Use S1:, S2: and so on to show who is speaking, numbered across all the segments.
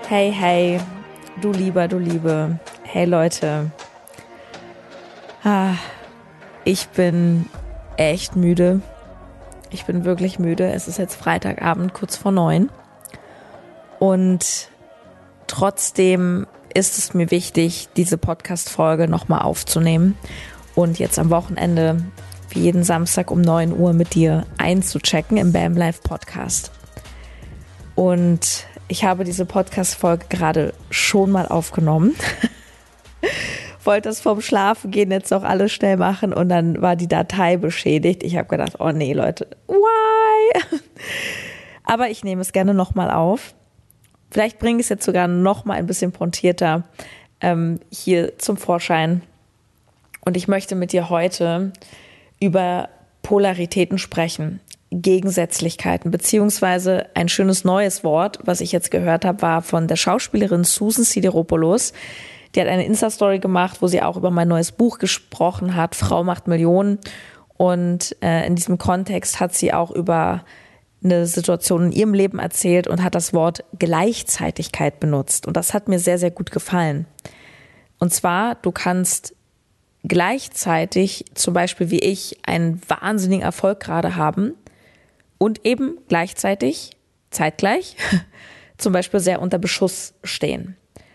S1: Hey, hey, du Lieber, du Liebe. Hey Leute. Ich bin echt müde. Ich bin wirklich müde. Es ist jetzt Freitagabend, kurz vor 9. Und trotzdem ist es mir wichtig, diese Podcast-Folge nochmal aufzunehmen und jetzt am Wochenende, wie jeden Samstag um 9 Uhr mit dir einzuchecken im BAM Live Podcast. Und ich habe diese Podcast-Folge gerade schon mal aufgenommen. Wollte das vorm Schlafengehen jetzt auch alles schnell machen und dann war die Datei beschädigt. Ich habe gedacht, oh nee, Leute, why? Aber ich nehme es gerne nochmal auf. Vielleicht bringe ich es jetzt sogar nochmal ein bisschen pointierter hier zum Vorschein. Und ich möchte mit dir heute über Polaritäten sprechen, Gegensätzlichkeiten, beziehungsweise ein schönes neues Wort, was ich jetzt gehört habe, war von der Schauspielerin Susan Sidiropoulos. Die hat eine Insta-Story gemacht, wo sie auch über mein neues Buch gesprochen hat, Frau macht Millionen. Und in diesem Kontext hat sie auch über eine Situation in ihrem Leben erzählt und hat das Wort Gleichzeitigkeit benutzt. Und das hat mir sehr, sehr gut gefallen. Und zwar, du kannst gleichzeitig, zum Beispiel wie ich, einen wahnsinnigen Erfolg gerade haben und eben gleichzeitig, zeitgleich, zum Beispiel sehr unter Beschuss stehen.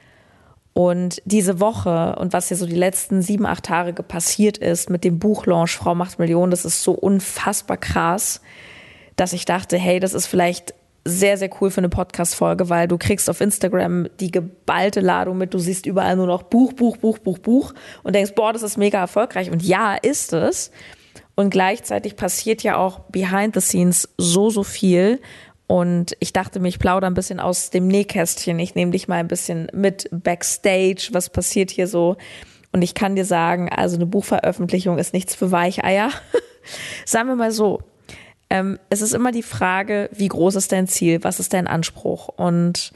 S1: Und diese Woche und was hier so die letzten 7, 8 Tage passiert ist mit dem Buchlaunch Frau macht Millionen, das ist so unfassbar krass, dass ich dachte, hey, das ist vielleicht sehr, sehr cool für eine Podcast-Folge, weil du kriegst auf Instagram die geballte Ladung mit, du siehst überall nur noch Buch und denkst, boah, das ist mega erfolgreich. Und ja, ist es. Und gleichzeitig passiert ja auch behind the scenes so viel. Und ich dachte mir, ich plaudere ein bisschen aus dem Nähkästchen. Ich nehme dich mal ein bisschen mit Backstage. Was passiert hier so? Und ich kann dir sagen, also eine Buchveröffentlichung ist nichts für Weicheier. Sagen wir mal so. Es ist immer die Frage, wie groß ist dein Ziel? Was ist dein Anspruch? Und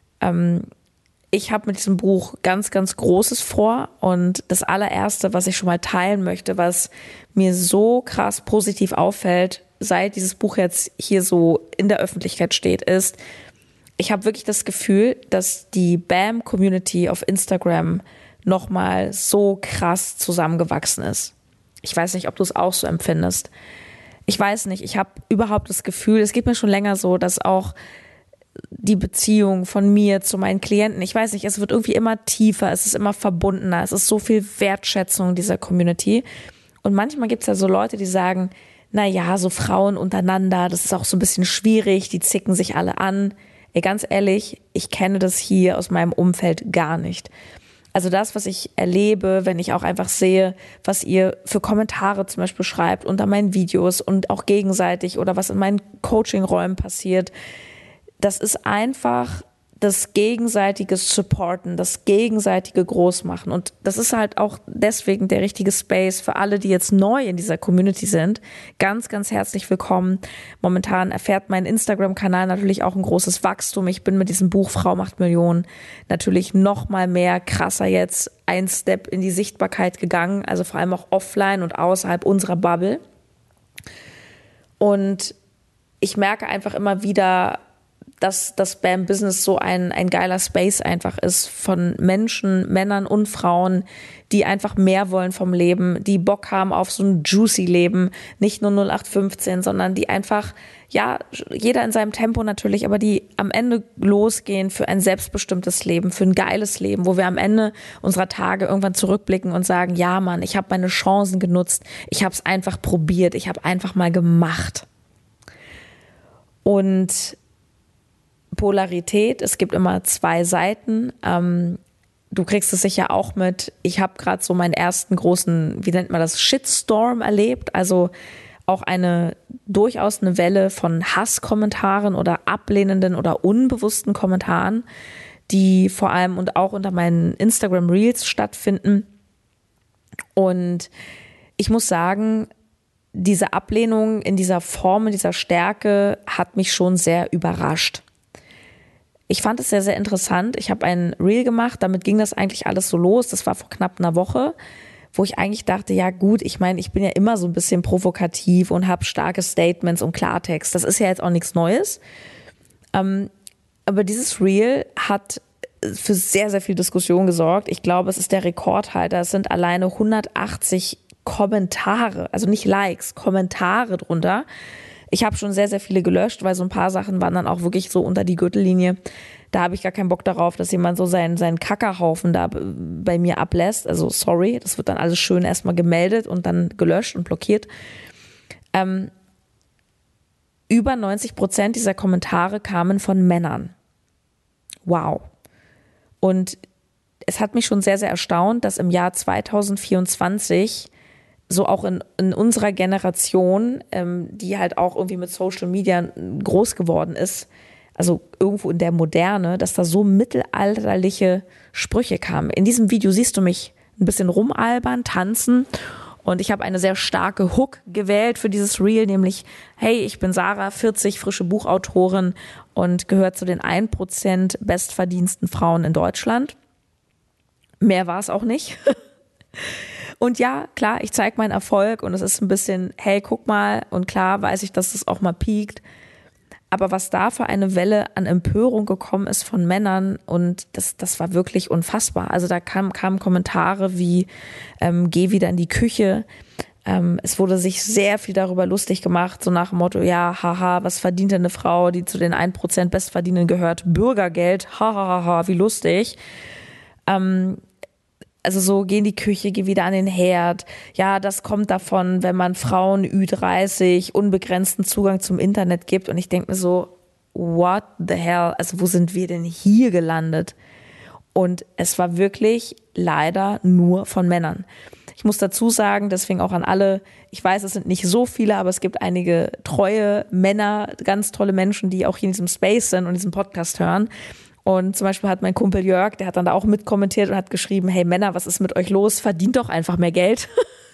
S1: ich habe mit diesem Buch ganz, ganz Großes vor. Und das allererste, was ich schon mal teilen möchte, was mir so krass positiv auffällt, seit dieses Buch jetzt hier so in der Öffentlichkeit steht, ist, ich habe wirklich das Gefühl, dass die BAM-Community auf Instagram nochmal so krass zusammengewachsen ist. Ich weiß nicht, ob du es auch so empfindest. Ich weiß nicht, ich habe überhaupt das Gefühl, es geht mir schon länger so, dass auch die Beziehung von mir zu meinen Klienten, ich weiß nicht, es wird irgendwie immer tiefer, es ist immer verbundener, es ist so viel Wertschätzung dieser Community. Und manchmal gibt es ja so Leute, die sagen, na ja, so Frauen untereinander, das ist auch so ein bisschen schwierig, die zicken sich alle an. Ey, ganz ehrlich, ich kenne das hier aus meinem Umfeld gar nicht. Also das, was ich erlebe, wenn ich auch einfach sehe, was ihr für Kommentare zum Beispiel schreibt unter meinen Videos und auch gegenseitig oder was in meinen Coaching-Räumen passiert, das ist einfach das gegenseitige Supporten, das gegenseitige Großmachen. Und das ist halt auch deswegen der richtige Space für alle, die jetzt neu in dieser Community sind. Ganz, ganz herzlich willkommen. Momentan erfährt mein Instagram-Kanal natürlich auch ein großes Wachstum. Ich bin mit diesem Buch Frau macht Millionen natürlich noch mal mehr krasser jetzt ein Step in die Sichtbarkeit gegangen. Also vor allem auch offline und außerhalb unserer Bubble. Und ich merke einfach immer wieder, dass das BAM-Business so ein geiler Space einfach ist von Menschen, Männern und Frauen, die einfach mehr wollen vom Leben, die Bock haben auf so ein juicy Leben, nicht nur 0815, sondern die einfach, ja, jeder in seinem Tempo natürlich, aber die am Ende losgehen für ein selbstbestimmtes Leben, für ein geiles Leben, wo wir am Ende unserer Tage irgendwann zurückblicken und sagen, ja Mann, ich habe meine Chancen genutzt, ich habe es einfach probiert, ich habe einfach mal gemacht. Und Polarität, es gibt immer 2 Seiten. Du kriegst es sicher auch mit. Ich habe gerade so meinen ersten großen, wie nennt man das, Shitstorm erlebt. Also auch durchaus eine Welle von Hasskommentaren oder ablehnenden oder unbewussten Kommentaren, die vor allem und auch unter meinen Instagram Reels stattfinden. Und ich muss sagen, diese Ablehnung in dieser Form, in dieser Stärke hat mich schon sehr überrascht. Ich fand es sehr, sehr interessant. Ich habe ein Reel gemacht, damit ging das eigentlich alles so los. Das war vor knapp einer Woche, wo ich eigentlich dachte, ja gut, ich meine, ich bin ja immer so ein bisschen provokativ und habe starke Statements und Klartext. Das ist ja jetzt auch nichts Neues. Aber dieses Reel hat für sehr, sehr viel Diskussion gesorgt. Ich glaube, es ist der Rekordhalter. Es sind alleine 180 Kommentare, also nicht Likes, Kommentare drunter. Ich habe schon sehr, sehr viele gelöscht, weil so ein paar Sachen waren dann auch wirklich so unter die Gürtellinie. Da habe ich gar keinen Bock darauf, dass jemand so seinen Kackerhaufen da bei mir ablässt. Also sorry, das wird dann alles schön erstmal gemeldet und dann gelöscht und blockiert. Über 90% dieser Kommentare kamen von Männern. Wow. Und es hat mich schon sehr, sehr erstaunt, dass im Jahr 2024 so auch in unserer Generation, die halt auch irgendwie mit Social Media groß geworden ist, also irgendwo in der Moderne, dass da so mittelalterliche Sprüche kamen. In diesem Video siehst du mich ein bisschen rumalbern, tanzen und ich habe eine sehr starke Hook gewählt für dieses Reel, nämlich, hey, ich bin Sarah, 40, frische Buchautorin und gehört zu den 1% bestverdiensten Frauen in Deutschland. Mehr war es auch nicht. Und ja, klar, ich zeige meinen Erfolg und es ist ein bisschen, hey, guck mal, und klar weiß ich, dass das auch mal piekt. Aber was da für eine Welle an Empörung gekommen ist von Männern und das war wirklich unfassbar. Also da kamen Kommentare wie, geh wieder in die Küche. Es wurde sich sehr viel darüber lustig gemacht, so nach dem Motto, ja, haha, was verdient denn eine Frau, die zu den 1% Bestverdienenden gehört? Bürgergeld, hahaha, wie lustig. Also so, geh in die Küche, geh wieder an den Herd. Ja, das kommt davon, wenn man Frauen Ü30 unbegrenzten Zugang zum Internet gibt. Und ich denke mir so, what the hell? Also wo sind wir denn hier gelandet? Und es war wirklich leider nur von Männern. Ich muss dazu sagen, deswegen auch an alle, ich weiß, es sind nicht so viele, aber es gibt einige treue Männer, ganz tolle Menschen, die auch hier in diesem Space sind und diesen Podcast hören. Und zum Beispiel hat mein Kumpel Jörg, der hat dann da auch mitkommentiert und hat geschrieben, hey Männer, was ist mit euch los? Verdient doch einfach mehr Geld.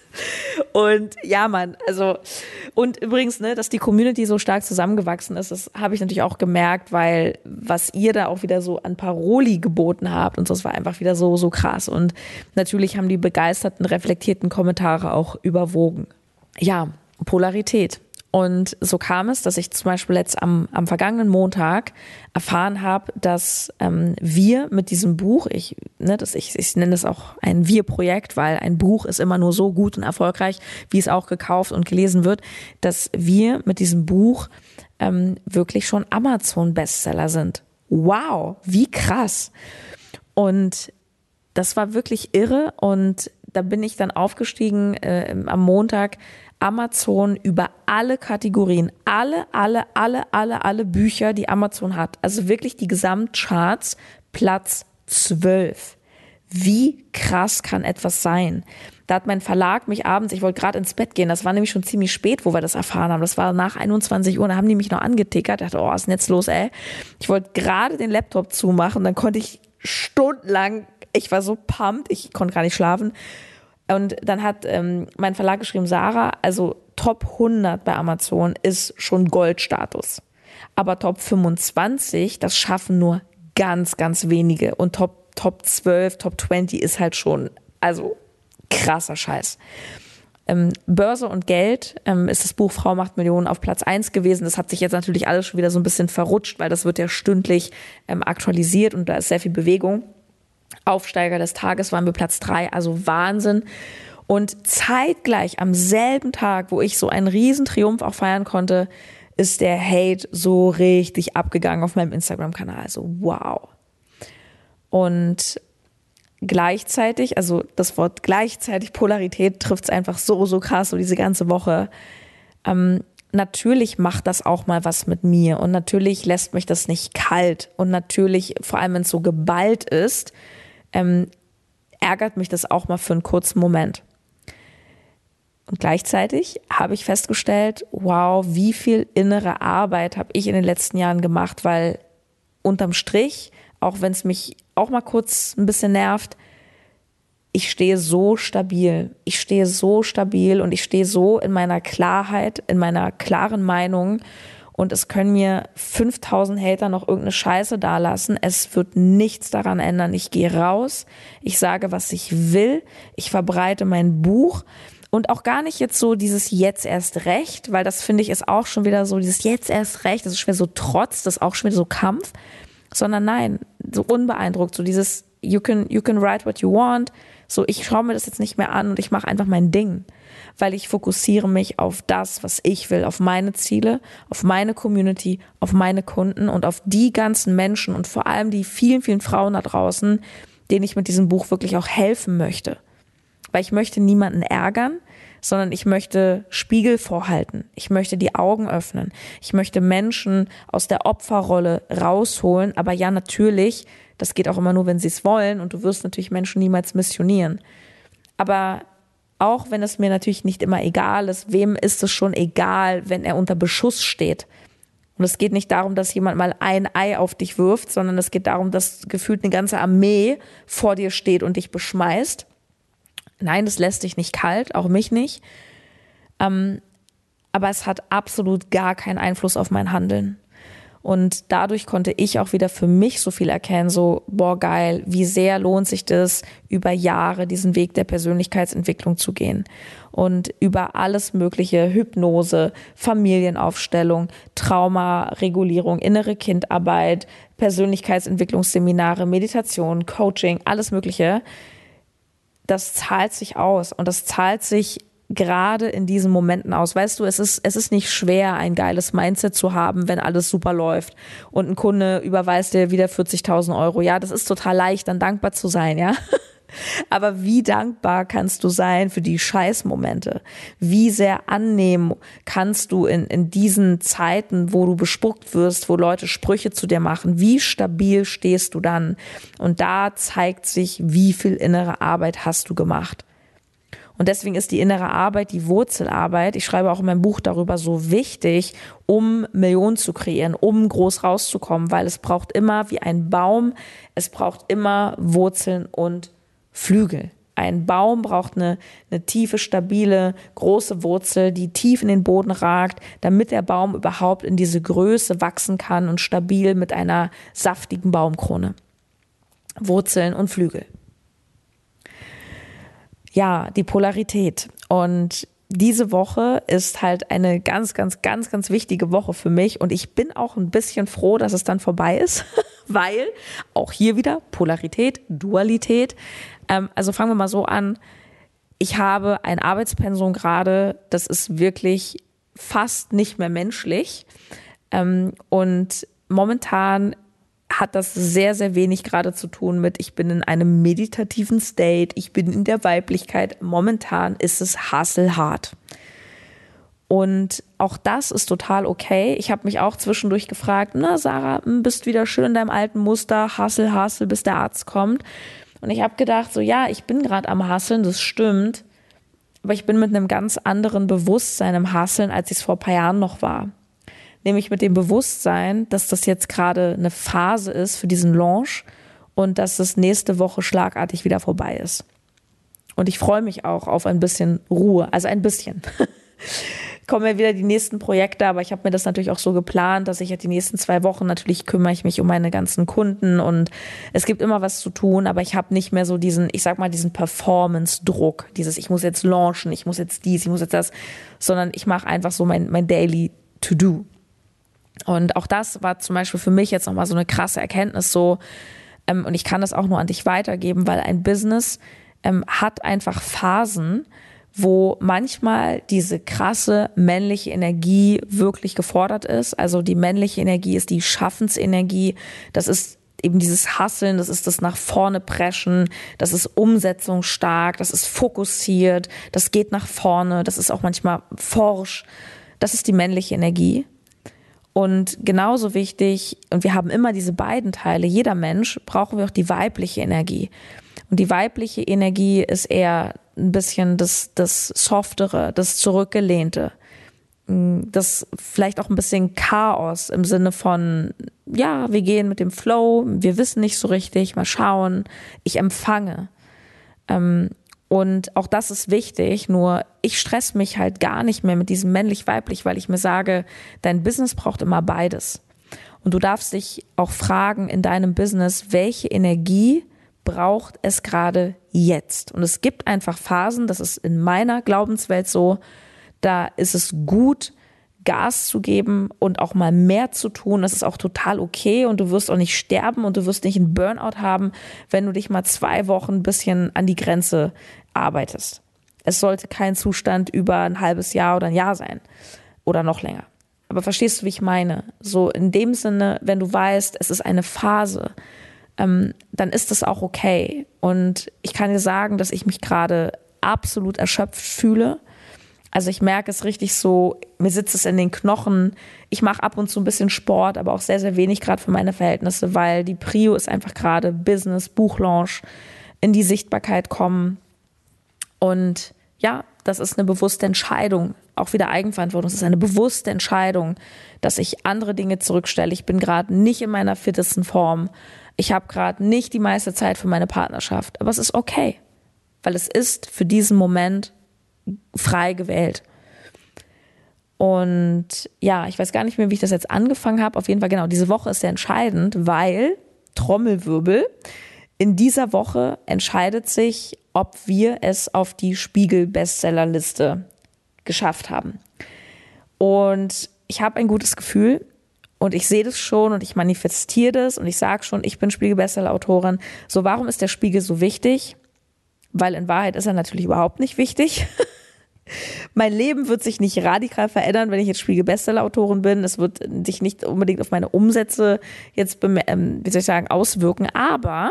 S1: Und ja, Mann, also und übrigens, ne, dass die Community so stark zusammengewachsen ist, das habe ich natürlich auch gemerkt, weil was ihr da auch wieder so an Paroli geboten habt und so, das war einfach wieder so krass. Und natürlich haben die begeisterten, reflektierten Kommentare auch überwogen. Ja, Polarität. Und so kam es, dass ich zum Beispiel jetzt am vergangenen Montag erfahren habe, dass wir mit diesem Buch, ich nenne es auch ein Wir-Projekt, weil ein Buch ist immer nur so gut und erfolgreich, wie es auch gekauft und gelesen wird, dass wir mit diesem Buch wirklich schon Amazon-Bestseller sind. Wow, wie krass. Und das war wirklich irre und da bin ich dann aufgestiegen am Montag, Amazon über alle Kategorien, alle Bücher, die Amazon hat, also wirklich die Gesamtcharts, Platz 12. Wie krass kann etwas sein? Da hat mein Verlag mich abends, ich wollte gerade ins Bett gehen, das war nämlich schon ziemlich spät, wo wir das erfahren haben, das war nach 21 Uhr, da haben die mich noch angetickert, ich dachte, oh, was ist denn jetzt los, ey? Ich wollte gerade den Laptop zumachen, dann konnte ich stundenlang, ich war so pumped, ich konnte gar nicht schlafen. Und dann hat mein Verlag geschrieben, Sarah, also Top 100 bei Amazon ist schon Goldstatus. Aber Top 25, das schaffen nur ganz, ganz wenige. Und Top 12, Top 20 ist halt schon, also krasser Scheiß. Börse und Geld ist das Buch Frau macht Millionen auf Platz 1 gewesen. Das hat sich jetzt natürlich alles schon wieder so ein bisschen verrutscht, weil das wird ja stündlich aktualisiert und da ist sehr viel Bewegung. Aufsteiger des Tages waren wir Platz 3, also Wahnsinn. Und zeitgleich am selben Tag, wo ich so einen riesen Triumph auch feiern konnte, ist der Hate so richtig abgegangen auf meinem Instagram-Kanal. Also wow. Und gleichzeitig, also das Wort gleichzeitig, Polarität trifft es einfach so krass, so diese ganze Woche. Natürlich macht das auch mal was mit mir und natürlich lässt mich das nicht kalt und natürlich, vor allem wenn es so geballt ist, ärgert mich das auch mal für einen kurzen Moment. Und gleichzeitig habe ich festgestellt, wow, wie viel innere Arbeit habe ich in den letzten Jahren gemacht, weil unterm Strich, auch wenn es mich auch mal kurz ein bisschen nervt, ich stehe so stabil. Ich stehe so stabil und ich stehe so in meiner Klarheit, in meiner klaren Meinung. Und es können mir 5000 Hater noch irgendeine Scheiße dalassen. Es wird nichts daran ändern. Ich gehe raus, ich sage, was ich will, ich verbreite mein Buch. Und auch gar nicht jetzt so dieses jetzt erst recht, weil das finde ich ist auch schon wieder so, dieses jetzt erst recht, das ist schon wieder so Trotz, das ist auch schon wieder so Kampf, sondern nein, so unbeeindruckt, so dieses you can write what you want, so ich schaue mir das jetzt nicht mehr an und ich mache einfach mein Ding, weil ich fokussiere mich auf das, was ich will, auf meine Ziele, auf meine Community, auf meine Kunden und auf die ganzen Menschen und vor allem die vielen, vielen Frauen da draußen, denen ich mit diesem Buch wirklich auch helfen möchte. Weil ich möchte niemanden ärgern, sondern ich möchte Spiegel vorhalten. Ich möchte die Augen öffnen. Ich möchte Menschen aus der Opferrolle rausholen. Aber ja, natürlich, das geht auch immer nur, wenn sie es wollen. Und du wirst natürlich Menschen niemals missionieren. Aber auch wenn es mir natürlich nicht immer egal ist, wem ist es schon egal, wenn er unter Beschuss steht? Und es geht nicht darum, dass jemand mal ein Ei auf dich wirft, sondern es geht darum, dass gefühlt eine ganze Armee vor dir steht und dich beschmeißt. Nein, das lässt dich nicht kalt, auch mich nicht. Aber es hat absolut gar keinen Einfluss auf mein Handeln. Und dadurch konnte ich auch wieder für mich so viel erkennen, so, boah, geil, wie sehr lohnt sich das, über Jahre diesen Weg der Persönlichkeitsentwicklung zu gehen. Und über alles mögliche, Hypnose, Familienaufstellung, Traumaregulierung, innere Kindarbeit, Persönlichkeitsentwicklungsseminare, Meditation, Coaching, alles Mögliche. Das zahlt sich aus und das zahlt sich gerade in diesen Momenten aus. Weißt du, es ist nicht schwer, ein geiles Mindset zu haben, wenn alles super läuft und ein Kunde überweist dir wieder 40.000 Euro. Ja, das ist total leicht, dann dankbar zu sein, ja. Aber wie dankbar kannst du sein für die Scheißmomente? Wie sehr annehmen kannst du in diesen Zeiten, wo du bespuckt wirst, wo Leute Sprüche zu dir machen? Wie stabil stehst du dann? Und da zeigt sich, wie viel innere Arbeit hast du gemacht. Und deswegen ist die innere Arbeit, die Wurzelarbeit, ich schreibe auch in meinem Buch darüber, so wichtig, um Millionen zu kreieren, um groß rauszukommen, weil es braucht immer wie ein Baum, es braucht immer Wurzeln und Flügel. Ein Baum braucht eine tiefe, stabile, große Wurzel, die tief in den Boden ragt, damit der Baum überhaupt in diese Größe wachsen kann und stabil mit einer saftigen Baumkrone. Wurzeln und Flügel. Ja, die Polarität. Und diese Woche ist halt eine ganz, ganz, ganz, ganz wichtige Woche für mich. Und ich bin auch ein bisschen froh, dass es dann vorbei ist, weil auch hier wieder Polarität, Dualität. Also fangen wir mal so an. Ich habe ein Arbeitspensum gerade, das ist wirklich fast nicht mehr menschlich. Und momentan hat das sehr, sehr wenig gerade zu tun mit, ich bin in einem meditativen State, ich bin in der Weiblichkeit. Momentan ist es hasselhart. Und auch das ist total okay. Ich habe mich auch zwischendurch gefragt, na Sarah, bist wieder schön in deinem alten Muster, Hassel, bis der Arzt kommt. Und ich habe gedacht, so ja, ich bin gerade am Hasseln, das stimmt, aber ich bin mit einem ganz anderen Bewusstsein im Hasseln, als ich es vor ein paar Jahren noch war. Nämlich mit dem Bewusstsein, dass das jetzt gerade eine Phase ist für diesen Launch und dass es nächste Woche schlagartig wieder vorbei ist. Und ich freue mich auch auf ein bisschen Ruhe, also ein bisschen. Kommen ja wieder die nächsten Projekte, aber ich habe mir das natürlich auch so geplant, dass ich jetzt die nächsten 2 Wochen, natürlich kümmere ich mich um meine ganzen Kunden und es gibt immer was zu tun, aber ich habe nicht mehr so diesen, ich sag mal, diesen Performance-Druck, dieses ich muss jetzt launchen, ich muss jetzt dies, ich muss jetzt das, sondern ich mache einfach so mein Daily To-Do. Und auch das war zum Beispiel für mich jetzt nochmal so eine krasse Erkenntnis so, und ich kann das auch nur an dich weitergeben, weil ein Business hat einfach Phasen, wo manchmal diese krasse männliche Energie wirklich gefordert ist. Also die männliche Energie ist die Schaffensenergie, das ist eben dieses Hasseln, das ist das nach vorne preschen, das ist umsetzungsstark, das ist fokussiert, das geht nach vorne, das ist auch manchmal forsch, das ist die männliche Energie. Und genauso wichtig, und wir haben immer diese beiden Teile, jeder Mensch, brauchen wir auch die weibliche Energie. Und die weibliche Energie ist eher ein bisschen das Softere, das Zurückgelehnte, das vielleicht auch ein bisschen Chaos im Sinne von, ja, wir gehen mit dem Flow, wir wissen nicht so richtig, mal schauen, ich empfange. Und auch das ist wichtig, nur ich stress mich halt gar nicht mehr mit diesem männlich-weiblich, weil ich mir sage, dein Business braucht immer beides. Und du darfst dich auch fragen in deinem Business, welche Energie braucht es gerade jetzt? Und es gibt einfach Phasen, das ist in meiner Glaubenswelt so, da ist es gut, Gas zu geben und auch mal mehr zu tun. Das ist auch total okay und du wirst auch nicht sterben und du wirst nicht einen Burnout haben, wenn du dich mal 2 Wochen ein bisschen an die Grenze arbeitest. Es sollte kein Zustand über ein halbes Jahr oder ein Jahr sein oder noch länger. Aber verstehst du, wie ich meine? So in dem Sinne, wenn du weißt, es ist eine Phase, dann ist das auch okay. Und ich kann dir sagen, dass ich mich gerade absolut erschöpft fühle. Also ich merke es richtig so, mir sitzt es in den Knochen. Ich mache ab und zu ein bisschen Sport, aber auch sehr, sehr wenig gerade für meine Verhältnisse, weil die Prio ist einfach gerade Business, Buchlaunch, in die Sichtbarkeit kommen. Und ja, das ist eine bewusste Entscheidung, auch wieder Eigenverantwortung. Es ist eine bewusste Entscheidung, dass ich andere Dinge zurückstelle. Ich bin gerade nicht in meiner fittesten Form. Ich habe gerade nicht die meiste Zeit für meine Partnerschaft. Aber es ist okay, weil es ist für diesen Moment frei gewählt. Und ja, ich weiß gar nicht mehr, wie ich das jetzt angefangen habe. Auf jeden Fall, genau, diese Woche ist sehr entscheidend, weil, Trommelwirbel, in dieser Woche entscheidet sich, ob wir es auf die Spiegel-Bestsellerliste geschafft haben. Und ich habe ein gutes Gefühl und ich sehe das schon und ich manifestiere das und ich sage schon, ich bin Spiegel-Bestseller-Autorin. So, warum ist der Spiegel so wichtig? Weil in Wahrheit ist er natürlich überhaupt nicht wichtig. Mein Leben wird sich nicht radikal verändern, wenn ich jetzt Spiegel-Bestseller-Autorin bin. Es wird sich nicht unbedingt auf meine Umsätze jetzt, auswirken. Aber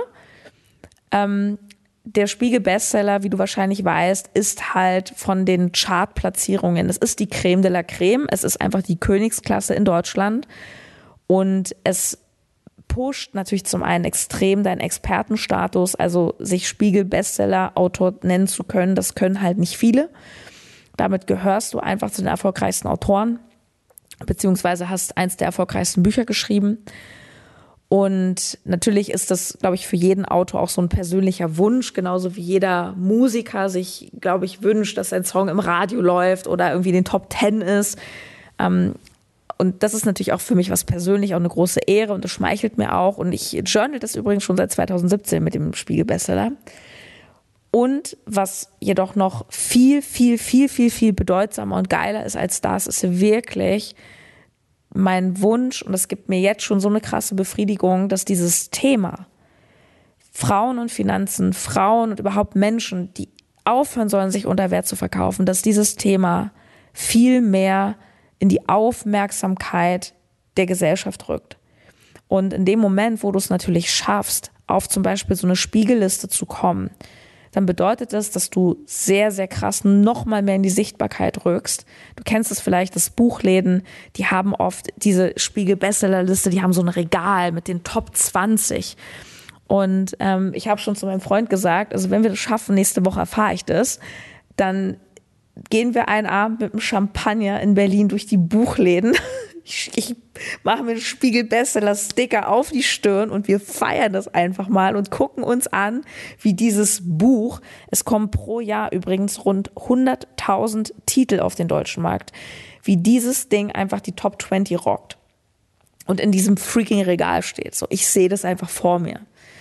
S1: der Spiegel-Bestseller, wie du wahrscheinlich weißt, ist halt von den Chartplatzierungen. Es ist die Creme de la Creme. Es ist einfach die Königsklasse in Deutschland. Und es pusht natürlich zum einen extrem deinen Expertenstatus, also sich Spiegel-Bestseller-Autor nennen zu können. Das können halt nicht viele. Damit gehörst du einfach zu den erfolgreichsten Autoren, beziehungsweise hast eins der erfolgreichsten Bücher geschrieben. Und natürlich ist das, glaube ich, für jeden Autor auch so ein persönlicher Wunsch, genauso wie jeder Musiker sich, glaube ich, wünscht, dass sein Song im Radio läuft oder irgendwie in den Top 10 ist. Und das ist natürlich auch für mich was persönlich, auch eine große Ehre und das schmeichelt mir auch. Und ich journal das übrigens schon seit 2017 mit dem Spiegel-Bestseller. Und was jedoch noch viel, viel, viel, viel, viel bedeutsamer und geiler ist als das, ist wirklich mein Wunsch, und es gibt mir jetzt schon so eine krasse Befriedigung, dass dieses Thema Frauen und Finanzen, Frauen und überhaupt Menschen, die aufhören sollen, sich unter Wert zu verkaufen, dass dieses Thema viel mehr in die Aufmerksamkeit der Gesellschaft rückt. Und in dem Moment, wo du es natürlich schaffst, auf zum Beispiel so eine Spiegelliste zu kommen, dann bedeutet das, dass du sehr, sehr krass noch mal mehr in die Sichtbarkeit rückst. Du kennst es vielleicht, dass Buchläden, die haben oft diese Spiegel-Bestsellerliste, die haben so ein Regal mit den Top 20. Und ich habe schon zu meinem Freund gesagt, also wenn wir das schaffen, nächste Woche erfahre ich das, dann gehen wir einen Abend mit einem Champagner in Berlin durch die Buchläden. Ich mache mir einen Spiegel-Bestseller-Sticker auf die Stirn und wir feiern das einfach mal und gucken uns an, wie dieses Buch, es kommen pro Jahr übrigens rund 100.000 Titel auf den deutschen Markt, wie dieses Ding einfach die Top 20 rockt und in diesem freaking Regal steht. So, ich sehe das einfach vor mir.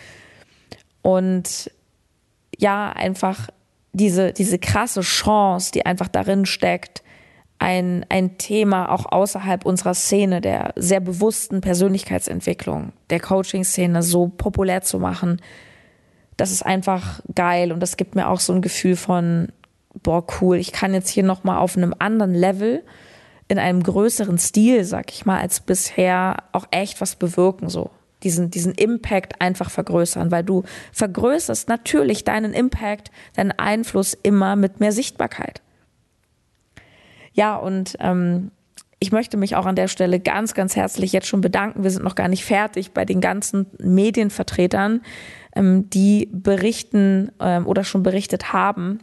S1: Und ja, einfach diese krasse Chance, die einfach darin steckt, ein Thema auch außerhalb unserer Szene, der sehr bewussten Persönlichkeitsentwicklung, der Coaching-Szene so populär zu machen, das ist einfach geil und das gibt mir auch so ein Gefühl von, boah, cool, ich kann jetzt hier nochmal auf einem anderen Level, in einem größeren Stil, sag ich mal, als bisher auch echt was bewirken, so. Diesen Impact einfach vergrößern, weil du vergrößerst natürlich deinen Impact, deinen Einfluss immer mit mehr Sichtbarkeit. Ja, und ich möchte mich auch an der Stelle ganz, ganz herzlich jetzt schon bedanken. Wir sind noch gar nicht fertig bei den ganzen Medienvertretern, die berichten oder schon berichtet haben.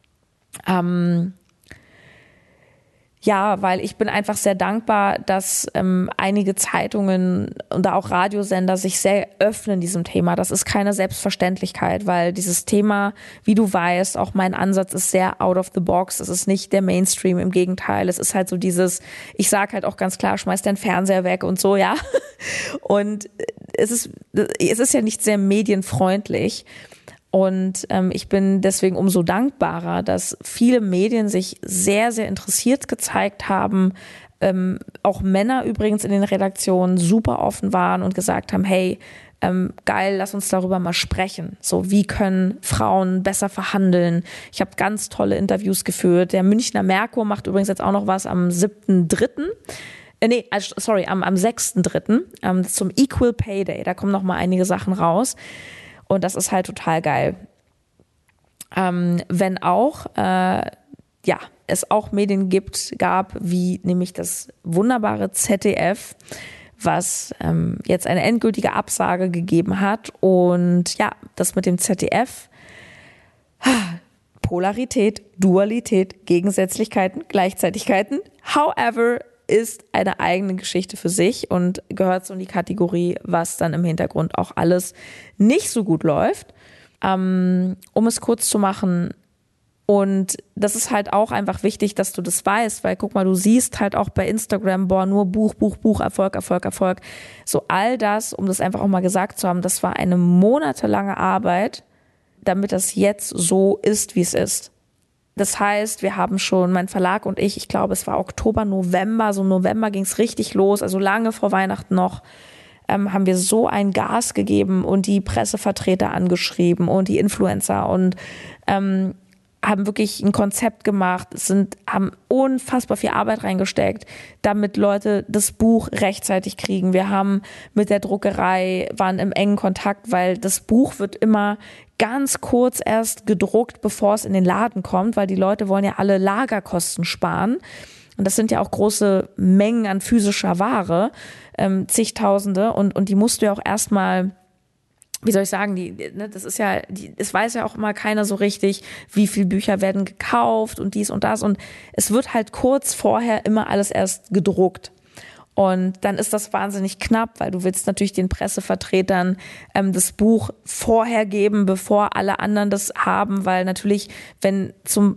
S1: Ja, weil ich bin einfach sehr dankbar, dass einige Zeitungen und auch Radiosender sich sehr öffnen diesem Thema. Das ist keine Selbstverständlichkeit, weil dieses Thema, wie du weißt, auch mein Ansatz ist sehr out of the box. Es ist nicht der Mainstream, im Gegenteil. Es ist halt so dieses, ich sag halt auch ganz klar, schmeiß deinen Fernseher weg und so, ja. Und es ist ja nicht sehr medienfreundlich. Und ich bin deswegen umso dankbarer, dass viele Medien sich sehr, sehr interessiert gezeigt haben, auch Männer übrigens in den Redaktionen super offen waren und gesagt haben, hey, geil, lass uns darüber mal sprechen. So, wie können Frauen besser verhandeln? Ich habe ganz tolle Interviews geführt. Der Münchner Merkur macht übrigens jetzt auch noch was am 7.3. Am 6.3. Zum Equal Pay Day. Da kommen noch mal einige Sachen raus. Und das ist halt total geil. Wenn auch, es auch Medien gab, wie nämlich das wunderbare ZDF, was jetzt eine endgültige Absage gegeben hat. Und ja, das mit dem ZDF, Polarität, Dualität, Gegensätzlichkeiten, Gleichzeitigkeiten, however, ist eine eigene Geschichte für sich und gehört so in die Kategorie, was dann im Hintergrund auch alles nicht so gut läuft. Um es kurz zu machen, und das ist halt auch einfach wichtig, dass du das weißt, weil guck mal, du siehst halt auch bei Instagram, nur Buch, Erfolg. So all das, um das einfach auch mal gesagt zu haben, das war eine monatelange Arbeit, damit das jetzt so ist, wie es ist. Das heißt, wir haben schon, mein Verlag und ich glaube, es war Oktober, November, so im November ging es richtig los, also lange vor Weihnachten noch, haben wir so ein Gas gegeben und die Pressevertreter angeschrieben und die Influencer und haben wirklich ein Konzept gemacht, haben unfassbar viel Arbeit reingesteckt, damit Leute das Buch rechtzeitig kriegen. Wir haben mit der Druckerei, waren im engen Kontakt, weil das Buch wird immer ganz kurz erst gedruckt, bevor es in den Laden kommt, weil die Leute wollen ja alle Lagerkosten sparen. Und das sind ja auch große Mengen an physischer Ware, zigtausende. Und die musst du ja auch erstmal, wie soll ich sagen, das ist ja, es weiß ja auch immer keiner so richtig, wie viele Bücher werden gekauft und dies und das. Und es wird halt kurz vorher immer alles erst gedruckt. Und dann ist das wahnsinnig knapp, weil du willst natürlich den Pressevertretern das Buch vorher geben, bevor alle anderen das haben, weil natürlich, wenn zur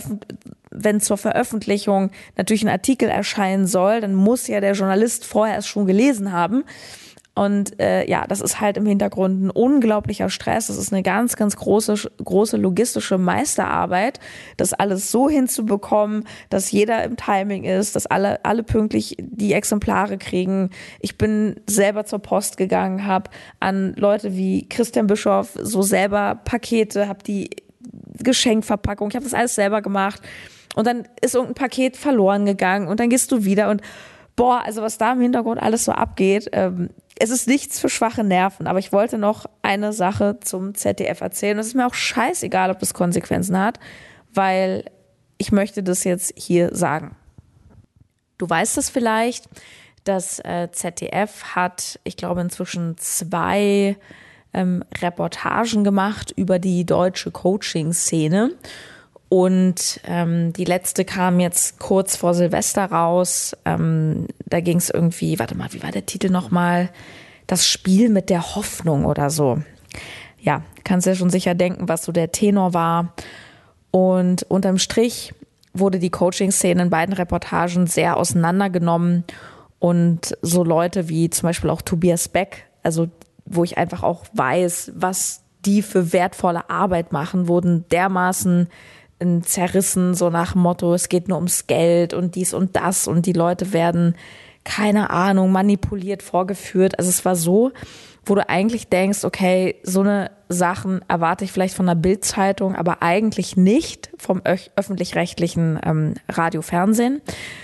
S1: Veröffentlichung natürlich ein Artikel erscheinen soll, dann muss ja der Journalist vorher es schon gelesen haben. Und das ist halt im Hintergrund ein unglaublicher Stress. Das ist eine ganz, ganz große logistische Meisterarbeit, das alles so hinzubekommen, dass jeder im Timing ist, dass alle pünktlich die Exemplare kriegen. Ich bin selber zur Post gegangen, habe an Leute wie Christian Bischoff so selber Pakete, habe die Geschenkverpackung, ich habe das alles selber gemacht. Und dann ist irgendein Paket verloren gegangen und dann gehst du wieder und also was da im Hintergrund alles so abgeht, es ist nichts für schwache Nerven, aber ich wollte noch eine Sache zum ZDF erzählen. Es ist mir auch scheißegal, ob das Konsequenzen hat, weil ich möchte das jetzt hier sagen. Du weißt es vielleicht, das ZDF hat, ich glaube, inzwischen 2 Reportagen gemacht über die deutsche Coaching-Szene. Und die letzte kam jetzt kurz vor Silvester raus. Da ging es irgendwie, warte mal, wie war der Titel nochmal? Das Spiel mit der Hoffnung oder so. Ja, kannst ja schon sicher denken, was so der Tenor war. Und unterm Strich wurde die Coaching-Szene in beiden Reportagen sehr auseinandergenommen. Und so Leute wie zum Beispiel auch Tobias Beck, also wo ich einfach auch weiß, was die für wertvolle Arbeit machen, wurden dermaßen zerrissen, so nach dem Motto, es geht nur ums Geld und dies und das und die Leute werden, keine Ahnung, manipuliert, vorgeführt. Also es war so, wo du eigentlich denkst, okay, so eine Sachen erwarte ich vielleicht von einer Bild-Zeitung, aber eigentlich nicht vom öffentlich-rechtlichen Radio, Fernsehen.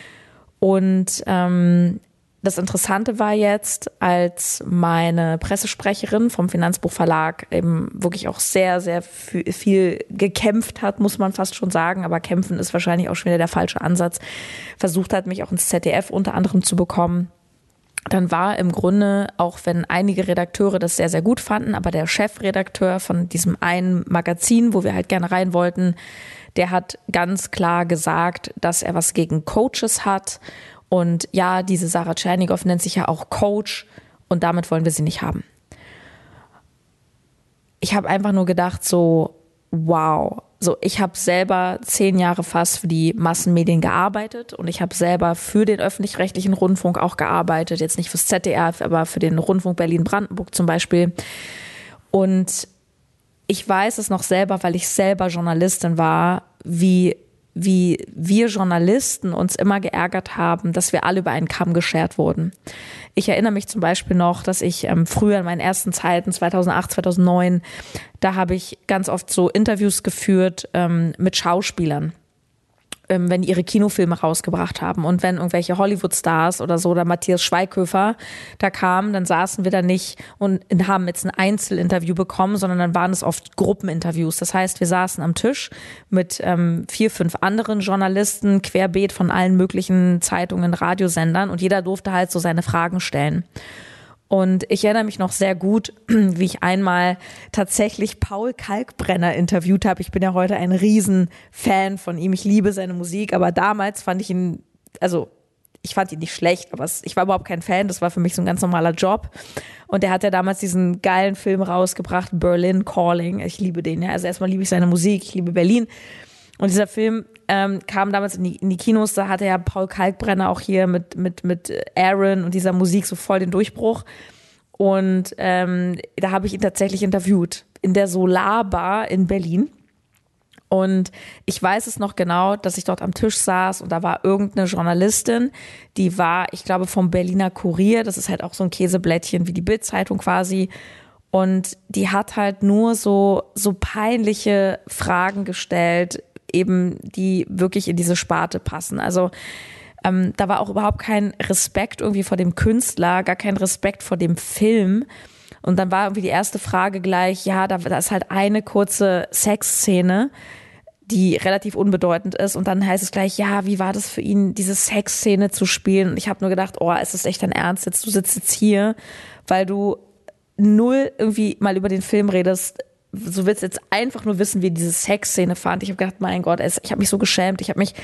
S1: Und das Interessante war jetzt, als meine Pressesprecherin vom Finanzbuchverlag eben wirklich auch sehr, sehr viel gekämpft hat, muss man fast schon sagen, aber kämpfen ist wahrscheinlich auch schon wieder der falsche Ansatz, versucht hat, mich auch ins ZDF unter anderem zu bekommen. Dann war im Grunde, auch wenn einige Redakteure das sehr, sehr gut fanden, aber der Chefredakteur von diesem einen Magazin, wo wir halt gerne rein wollten, der hat ganz klar gesagt, dass er was gegen Coaches hat. Und ja, diese Sarah Tschernigow nennt sich ja auch Coach und damit wollen wir sie nicht haben. Ich habe einfach nur gedacht so, wow. So, ich habe selber 10 Jahre fast für die Massenmedien gearbeitet und ich habe selber für den öffentlich-rechtlichen Rundfunk auch gearbeitet, jetzt nicht fürs ZDF, aber für den Rundfunk Berlin-Brandenburg zum Beispiel. Und ich weiß es noch selber, weil ich selber Journalistin war, wie wie wir Journalisten uns immer geärgert haben, dass wir alle über einen Kamm geschert wurden. Ich erinnere mich zum Beispiel noch, dass ich früher in meinen ersten Zeiten, 2008, 2009, da habe ich ganz oft so Interviews geführt mit Schauspielern, wenn die ihre Kinofilme rausgebracht haben und wenn irgendwelche Hollywood-Stars oder so oder Matthias Schweighöfer da kamen, dann saßen wir da nicht und haben jetzt ein Einzelinterview bekommen, sondern dann waren es oft Gruppeninterviews. Das heißt, wir saßen am Tisch mit 4, 5 anderen Journalisten, querbeet von allen möglichen Zeitungen, Radiosendern und jeder durfte halt so seine Fragen stellen. Und ich erinnere mich noch sehr gut, wie ich einmal tatsächlich Paul Kalkbrenner interviewt habe. Ich bin ja heute ein Riesenfan von ihm. Ich liebe seine Musik, aber damals fand ich ihn, also ich fand ihn nicht schlecht, aber ich war überhaupt kein Fan. Das war für mich so ein ganz normaler Job. Und er hat ja damals diesen geilen Film rausgebracht, Berlin Calling. Ich liebe den, ja. Also erstmal liebe ich seine Musik, ich liebe Berlin. Und dieser Film kam damals in die Kinos, da hatte ja Paul Kalkbrenner auch hier mit Aaron und dieser Musik so voll den Durchbruch. Und da habe ich ihn tatsächlich interviewt in der Solarbar in Berlin. Und ich weiß es noch genau, dass ich dort am Tisch saß und da war irgendeine Journalistin, die war, ich glaube, vom Berliner Kurier, das ist halt auch so ein Käseblättchen wie die Bild-Zeitung quasi. Und die hat halt nur so peinliche Fragen gestellt, eben die wirklich in diese Sparte passen. Also da war auch überhaupt kein Respekt irgendwie vor dem Künstler, gar kein Respekt vor dem Film. Und dann war irgendwie die erste Frage gleich, ja, da ist halt eine kurze Sexszene, die relativ unbedeutend ist. Und dann heißt es gleich, ja, wie war das für ihn, diese Sexszene zu spielen? Und ich habe nur gedacht, oh, ist das echt dein Ernst? Du sitzt jetzt hier, weil du null irgendwie mal über den Film redest. Du willst jetzt einfach nur wissen, wie diese Sexszene fand. Ich habe gedacht, mein Gott, ich habe mich so geschämt. Ich habe mich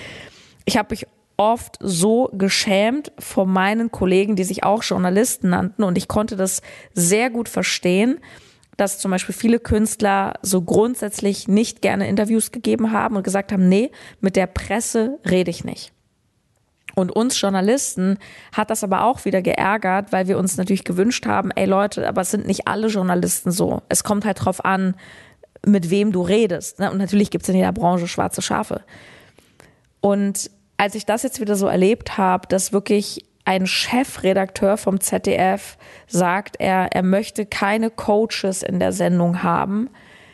S1: oft so geschämt vor meinen Kollegen, die sich auch Journalisten nannten. Und ich konnte das sehr gut verstehen, dass zum Beispiel viele Künstler so grundsätzlich nicht gerne Interviews gegeben haben und gesagt haben, nee, mit der Presse rede ich nicht. Und uns Journalisten hat das aber auch wieder geärgert, weil wir uns natürlich gewünscht haben, ey Leute, aber es sind nicht alle Journalisten so. Es kommt halt drauf an, mit wem du redest. Und natürlich gibt es in jeder Branche schwarze Schafe. Und als ich das jetzt wieder so erlebt habe, dass wirklich ein Chefredakteur vom ZDF sagt, er möchte keine Coaches in der Sendung haben,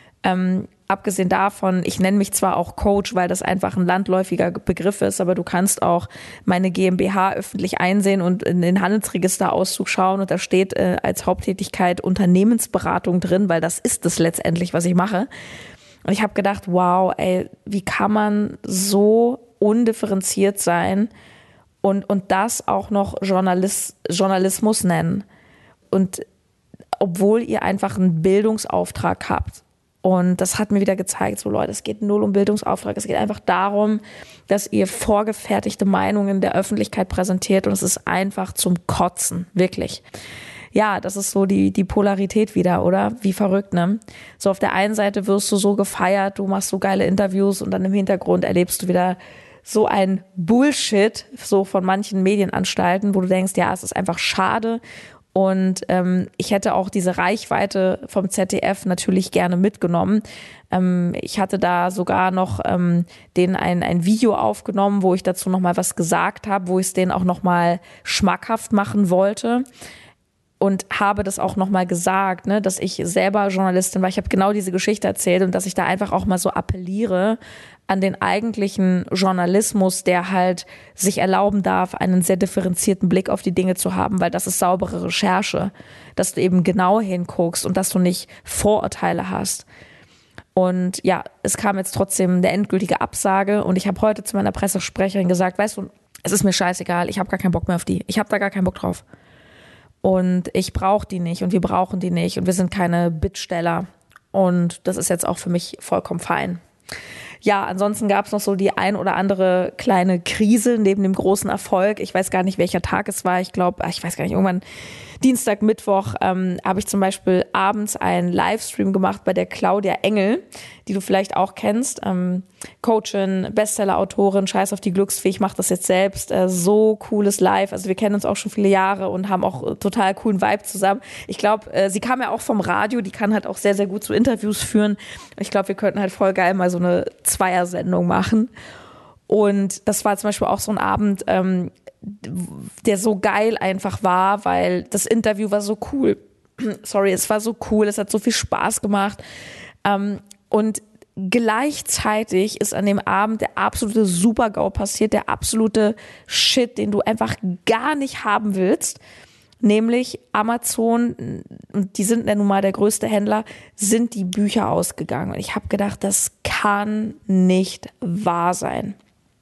S1: abgesehen davon, ich nenne mich zwar auch Coach, weil das einfach ein landläufiger Begriff ist, aber du kannst auch meine GmbH öffentlich einsehen und in den Handelsregisterauszug schauen und da steht als Haupttätigkeit Unternehmensberatung drin, weil das ist es letztendlich, was ich mache. Und ich habe gedacht, wow, ey, wie kann man so undifferenziert sein und das auch noch Journalismus nennen? Und obwohl ihr einfach einen Bildungsauftrag habt. Und das hat mir wieder gezeigt, so Leute, es geht null um Bildungsauftrag. Es geht einfach darum, dass ihr vorgefertigte Meinungen der Öffentlichkeit präsentiert und es ist einfach zum Kotzen, wirklich. Ja, das ist so die Polarität wieder, oder? Wie verrückt, ne? So auf der einen Seite wirst du so gefeiert, du machst so geile Interviews und dann im Hintergrund erlebst du wieder so ein Bullshit, so von manchen Medienanstalten, wo du denkst, ja, es ist einfach schade. Und ich hätte auch diese Reichweite vom ZDF natürlich gerne mitgenommen. Ich hatte da sogar noch denen ein Video aufgenommen, wo ich dazu nochmal was gesagt habe, wo ich es denen auch nochmal schmackhaft machen wollte. Und habe das auch nochmal gesagt, ne, dass ich selber Journalistin war. Ich habe genau diese Geschichte erzählt und dass ich da einfach auch mal so appelliere an den eigentlichen Journalismus, der halt sich erlauben darf, einen sehr differenzierten Blick auf die Dinge zu haben, weil das ist saubere Recherche, dass du eben genau hinguckst und dass du nicht Vorurteile hast. Und ja, es kam jetzt trotzdem eine endgültige Absage und ich habe heute zu meiner Pressesprecherin gesagt, weißt du, es ist mir scheißegal, ich habe gar keinen Bock mehr auf die. Ich habe da gar keinen Bock drauf. Und ich brauche die nicht und wir brauchen die nicht und wir sind keine Bittsteller. Und das ist jetzt auch für mich vollkommen fein. Ja, ansonsten gab es noch so die ein oder andere kleine Krise neben dem großen Erfolg. Ich weiß gar nicht, welcher Tag es war. Ich glaube, ich weiß gar nicht, irgendwann Dienstag, Mittwoch habe ich zum Beispiel abends einen Livestream gemacht bei der Claudia Engel, die du vielleicht auch kennst. Coachin, Bestseller-Autorin, Scheiß auf die Glücksfee, ich mache das jetzt selbst. So cooles Live. Also wir kennen uns auch schon viele Jahre und haben auch total coolen Vibe zusammen. Ich glaube, sie kam ja auch vom Radio, die kann halt auch sehr, sehr gut so Interviews führen. Ich glaube, wir könnten halt voll geil mal so eine Zweiersendung machen. Und das war zum Beispiel auch so ein Abend, der so geil einfach war, weil das Interview war so cool. Sorry, es war so cool, es hat so viel Spaß gemacht. Und gleichzeitig ist an dem Abend der absolute Super-GAU passiert, der absolute Shit, den du einfach gar nicht haben willst. Nämlich Amazon, und die sind ja nun mal der größte Händler, sind die Bücher ausgegangen. Und ich habe gedacht, das kann nicht wahr sein.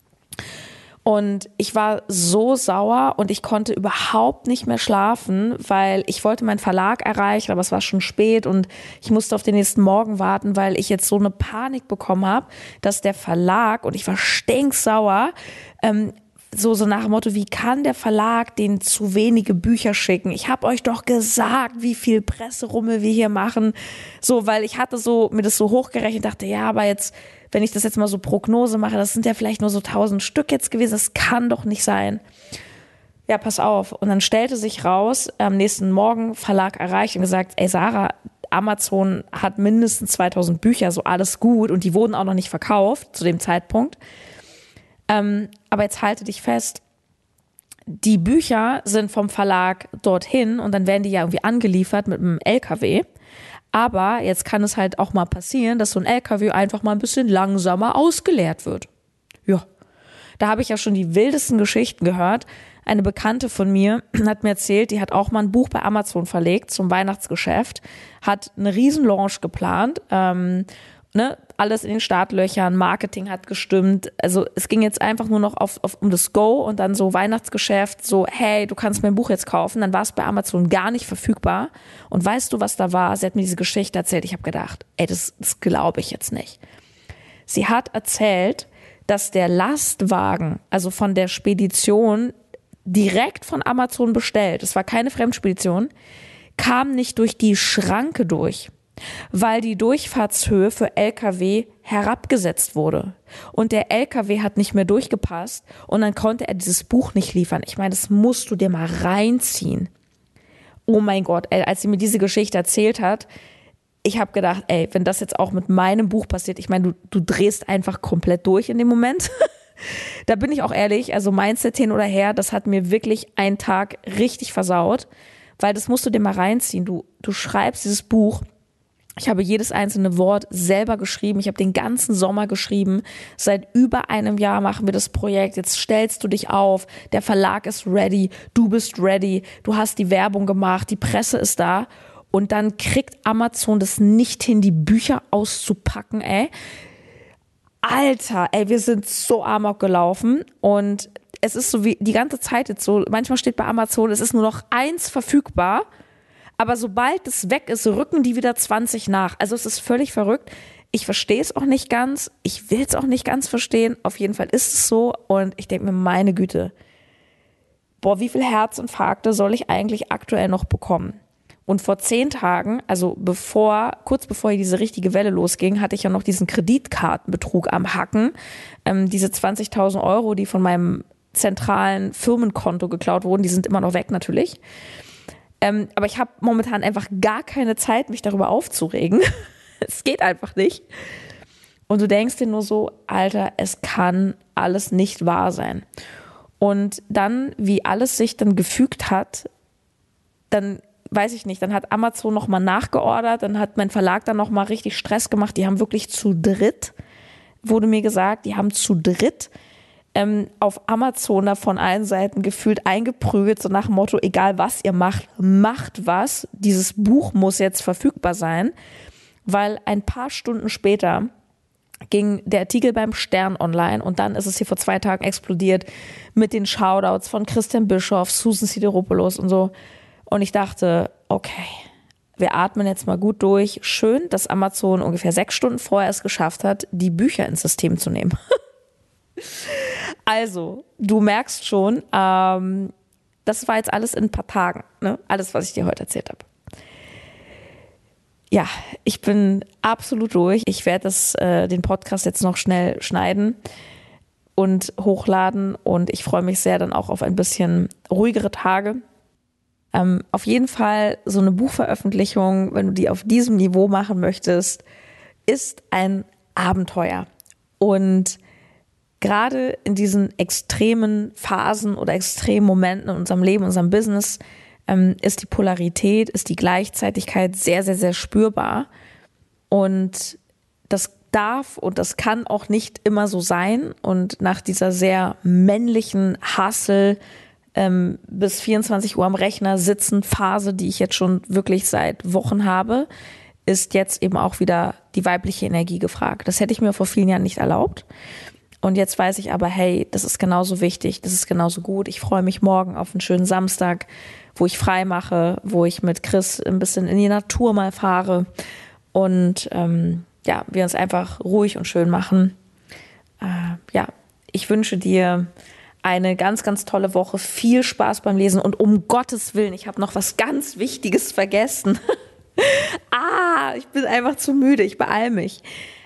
S1: Und ich war so sauer und ich konnte überhaupt nicht mehr schlafen, weil ich wollte meinen Verlag erreichen, aber es war schon spät und ich musste auf den nächsten Morgen warten, weil ich jetzt so eine Panik bekommen habe, dass der Verlag, und ich war stinksauer, so nach dem Motto, wie kann der Verlag denen zu wenige Bücher schicken? Ich habe euch doch gesagt, wie viel Presserummel wir hier machen. So, weil ich hatte so mir das so hochgerechnet, dachte, ja, aber jetzt, wenn ich das jetzt mal so Prognose mache, das sind ja vielleicht nur so 1000 Stück jetzt gewesen, das kann doch nicht sein. Ja, pass auf. Und dann stellte sich raus, am nächsten Morgen Verlag erreicht und gesagt, ey Sarah, Amazon hat mindestens 2000 Bücher, so alles gut, und die wurden auch noch nicht verkauft zu dem Zeitpunkt. Aber jetzt halte dich fest, die Bücher sind vom Verlag dorthin und dann werden die ja irgendwie angeliefert mit einem LKW. Aber jetzt kann es halt auch mal passieren, dass so ein LKW einfach mal ein bisschen langsamer ausgeleert wird. Ja, da habe ich ja schon die wildesten Geschichten gehört. Eine Bekannte von mir hat mir erzählt, die hat auch mal ein Buch bei Amazon verlegt zum Weihnachtsgeschäft, hat eine riesen Launch geplant, alles in den Startlöchern, Marketing hat gestimmt. Also es ging jetzt einfach nur noch um das Go und dann so Weihnachtsgeschäft, so hey, du kannst mein Buch jetzt kaufen. Dann war es bei Amazon gar nicht verfügbar. Und weißt du, was da war? Sie hat mir diese Geschichte erzählt. Ich habe gedacht, ey, das glaube ich jetzt nicht. Sie hat erzählt, dass der Lastwagen, also von der Spedition, direkt von Amazon bestellt, es war keine Fremdspedition, kam nicht durch die Schranke durch, weil die Durchfahrtshöhe für LKW herabgesetzt wurde. Und der LKW hat nicht mehr durchgepasst und dann konnte er dieses Buch nicht liefern. Ich meine, das musst du dir mal reinziehen. Oh mein Gott, ey, als sie mir diese Geschichte erzählt hat, ich habe gedacht, ey, wenn das jetzt auch mit meinem Buch passiert, ich meine, du drehst einfach komplett durch in dem Moment. Da bin ich auch ehrlich, also Mindset hin oder her, das hat mir wirklich einen Tag richtig versaut, weil das musst du dir mal reinziehen. Du schreibst dieses Buch. Ich habe jedes einzelne Wort selber geschrieben. Ich habe den ganzen Sommer geschrieben. Seit über einem Jahr machen wir das Projekt. Jetzt stellst du dich auf. Der Verlag ist ready. Du bist ready. Du hast die Werbung gemacht. Die Presse ist da. Und dann kriegt Amazon das nicht hin, die Bücher auszupacken, ey. Alter, ey, wir sind so amok gelaufen. Und es ist so wie die ganze Zeit jetzt so. Manchmal steht bei Amazon, es ist nur noch 1 verfügbar. Aber sobald es weg ist, rücken die wieder 20 nach. Also es ist völlig verrückt. Ich verstehe es auch nicht ganz. Ich will es auch nicht ganz verstehen. Auf jeden Fall ist es so. Und ich denke mir, meine Güte, boah, wie viel Herzinfarkte soll ich eigentlich aktuell noch bekommen? Und vor 10 Tagen, also kurz bevor hier diese richtige Welle losging, hatte ich ja noch diesen Kreditkartenbetrug am Hacken. Diese 20.000 Euro, die von meinem zentralen Firmenkonto geklaut wurden, die sind immer noch weg natürlich. Aber ich habe momentan einfach gar keine Zeit, mich darüber aufzuregen. Es geht einfach nicht. Und du denkst dir nur so, Alter, es kann alles nicht wahr sein. Und dann, wie alles sich dann gefügt hat, dann weiß ich nicht, dann hat Amazon nochmal nachgeordert, dann hat mein Verlag dann nochmal richtig Stress gemacht. Die haben wirklich zu dritt, wurde mir gesagt, die haben zu dritt auf Amazon da von allen Seiten gefühlt eingeprügelt, so nach dem Motto, egal was ihr macht, macht was. Dieses Buch muss jetzt verfügbar sein, weil ein paar Stunden später ging der Artikel beim Stern online und dann ist es hier vor 2 Tagen explodiert mit den Shoutouts von Christian Bischoff, Susan Sideropoulos und so. Und ich dachte, okay, wir atmen jetzt mal gut durch. Schön, dass Amazon ungefähr 6 Stunden vorher es geschafft hat, die Bücher ins System zu nehmen. Also, du merkst schon, das war jetzt alles in ein paar Tagen, ne? Alles, was ich dir heute erzählt habe. Ja, ich bin absolut durch. Ich werde den Podcast jetzt noch schnell schneiden und hochladen und ich freue mich sehr dann auch auf ein bisschen ruhigere Tage. Auf jeden Fall so eine Buchveröffentlichung, wenn du die auf diesem Niveau machen möchtest, ist ein Abenteuer. Und gerade in diesen extremen Phasen oder extremen Momenten in unserem Leben, in unserem Business, ist die Polarität, ist die Gleichzeitigkeit sehr, sehr, sehr spürbar. Und das darf und das kann auch nicht immer so sein. Und nach dieser sehr männlichen Hustle bis 24 Uhr am Rechner sitzen Phase, die ich jetzt schon wirklich seit Wochen habe, ist jetzt eben auch wieder die weibliche Energie gefragt. Das hätte ich mir vor vielen Jahren nicht erlaubt. Und jetzt weiß ich aber, hey, das ist genauso wichtig, das ist genauso gut. Ich freue mich morgen auf einen schönen Samstag, wo ich frei mache, wo ich mit Chris ein bisschen in die Natur mal fahre und wir uns einfach ruhig und schön machen. Ich wünsche dir eine ganz, ganz tolle Woche, viel Spaß beim Lesen und um Gottes Willen, ich habe noch was ganz Wichtiges vergessen. Ich bin einfach zu müde, ich beeile mich.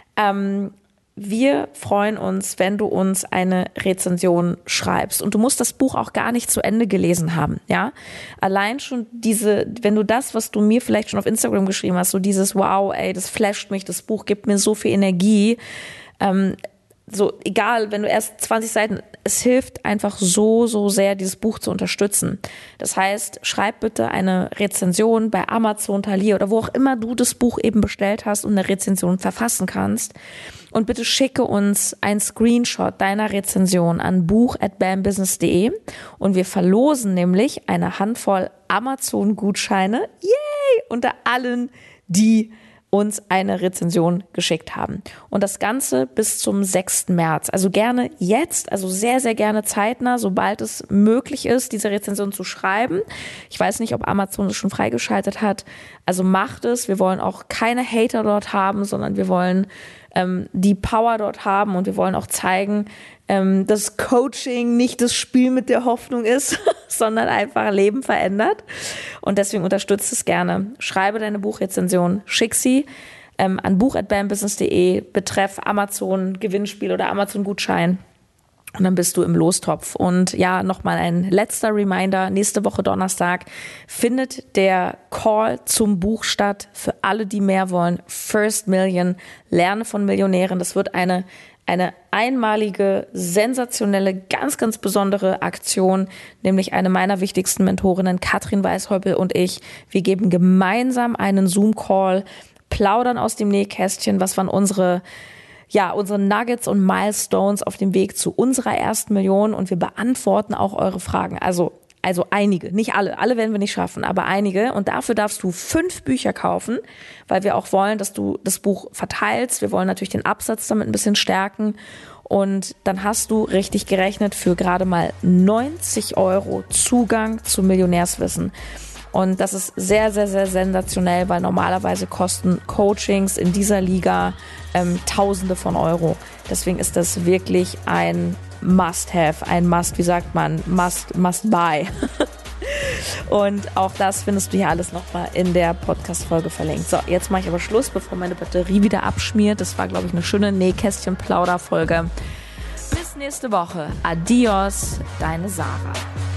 S1: Wir freuen uns, wenn du uns eine Rezension schreibst. Und du musst das Buch auch gar nicht zu Ende gelesen haben, ja. Allein schon wenn du das, was du mir vielleicht schon auf Instagram geschrieben hast, so dieses wow, ey, das flasht mich, das Buch gibt mir so viel Energie. So egal, wenn du erst 20 Seiten, es hilft einfach so, so sehr, dieses Buch zu unterstützen. Das heißt, schreib bitte eine Rezension bei Amazon, Thalia oder wo auch immer du das Buch eben bestellt hast und eine Rezension verfassen kannst. Und bitte schicke uns ein Screenshot deiner Rezension an buch@bambusiness.de und wir verlosen nämlich eine Handvoll Amazon-Gutscheine, yay, unter allen, die uns eine Rezension geschickt haben. Und das Ganze bis zum 6. März. Also gerne jetzt, also sehr, sehr gerne zeitnah, sobald es möglich ist, diese Rezension zu schreiben. Ich weiß nicht, ob Amazon es schon freigeschaltet hat. Also macht es. Wir wollen auch keine Hater dort haben, sondern wir wollen die Power dort haben und wir wollen auch zeigen, dass Coaching nicht das Spiel mit der Hoffnung ist, sondern einfach Leben verändert. Und deswegen unterstützt es gerne. Schreibe deine Buchrezension, schick sie an buch@bambusiness.de, betreff Amazon Gewinnspiel oder Amazon Gutschein. Und dann bist du im Lostopf. Und ja, nochmal ein letzter Reminder. Nächste Woche Donnerstag findet der Call zum Buch statt. Für alle, die mehr wollen. First Million. Lerne von Millionären. Das wird eine einmalige, sensationelle, ganz, ganz besondere Aktion. Nämlich eine meiner wichtigsten Mentorinnen, Katrin Weishäupel und ich. Wir geben gemeinsam einen Zoom-Call, plaudern aus dem Nähkästchen. Was waren unsere Nuggets und Milestones auf dem Weg zu unserer ersten Million und wir beantworten auch eure Fragen. Also einige, nicht alle. Alle werden wir nicht schaffen, aber einige. Und dafür darfst du 5 Bücher kaufen, weil wir auch wollen, dass du das Buch verteilst. Wir wollen natürlich den Absatz damit ein bisschen stärken. Und dann hast du richtig gerechnet für gerade mal 90 € Zugang zu Millionärswissen. Und das ist sehr, sehr, sehr sensationell, weil normalerweise kosten Coachings in dieser Liga Tausende von Euro. Deswegen ist das wirklich ein Must-Have, Must-Buy. Und auch das findest du hier alles nochmal in der Podcast-Folge verlinkt. So, jetzt mache ich aber Schluss, bevor meine Batterie wieder abschmiert. Das war, glaube ich, eine schöne Nähkästchen-Plauder-Folge. Bis nächste Woche. Adios, deine Sarah.